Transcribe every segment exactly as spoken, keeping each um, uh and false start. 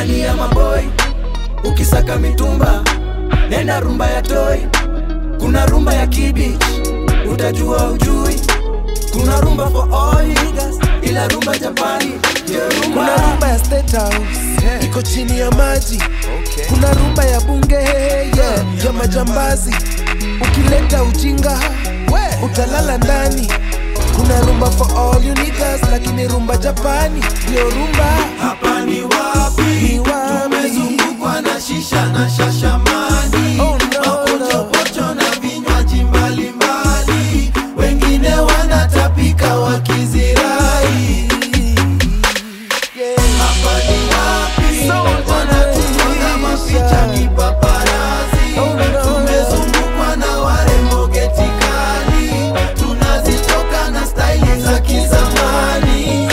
ni ya maboy. Ukisaka mitumba nenda rumba ya toy. Kuna rumba ya kibich, utajua ujui. Kuna rumba for all niggas, ila rumba Japani ndio rumba. Kuna rumba ya State House, yeah, iko chini ya maji. Okay. Kuna rumba ya bunge, yeah, ya majambazi. Ukileta ujinga, utalala ndani. Kuna rumba for all you niggas, lakini rumba Japani ndio rumba. Hapa ni wapi? Ni wapi? Tumezungukwa na shisha na shashamani. Oh, no, mapocho no. pocho na vinywaji mbali mbali. Wengine wanatapika wakizirai. Yeah. Hapa ni wapi? So wanatufunga mapicha kipaparazi. Oh, no, tumezungukwa na warembo geti kali. Tunazitoka na staili za kizamani.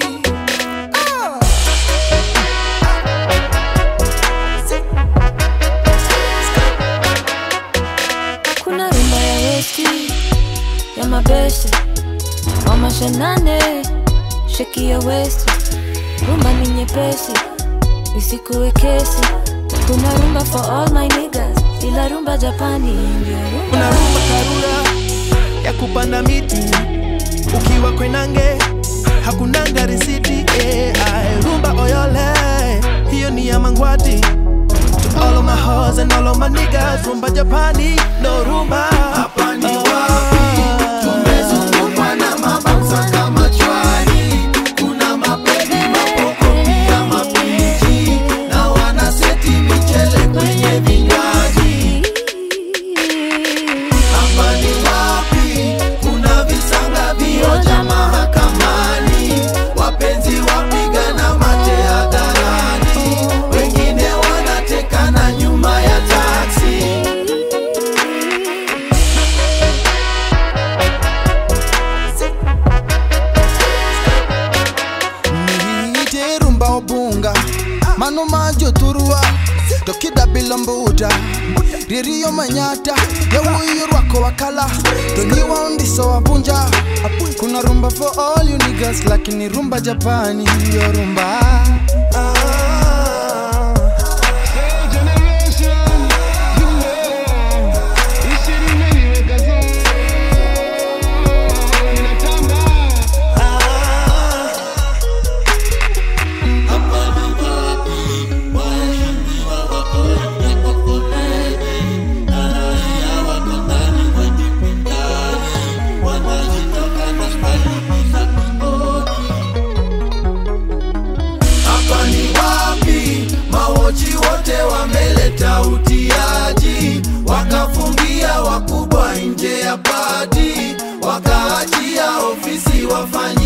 Kuna rumba ya westi, ya mabeste, mama shanane, sheki ya westi. Rumba ni nyepesi, isikuwe kesi. Kuna rumba for all my niggas, ila rumba Japani ndio rumba. Kuna rumba Karura ya kupanda miti, ukiwa kwenange hakunanga risiti. eh, ay, rumba Oyole, hiyo ni ya Mangwati. To all of my hoes and all of my niggas, rumba Japani no rumba. Hapa ni wapi? Tumezungukwa na mabanza kama chwani. Kuna mapedi, mapoko pia mapichi. Na wanaseti michele kwenye vinywaji. Hapa ni wapi? Kuna visanga vioja mahakamani. Wapenzi wapigana mate hadharani. Wengine wanatekana nyuma ya taksi. Niite rumba obunga, mano majo turua, tokida bilambuta, ririyo manyata, ya uyu rwako wakala, tonyiwa undiso wabunja. Kuna rumba for all you niggas, lakini rumba Japani yo rumba. Hapa ni wapi? Mawochi wote wameleta utiaji. Wakafungia wakubwa nje ya pati. Wakaachia ofisi wafanya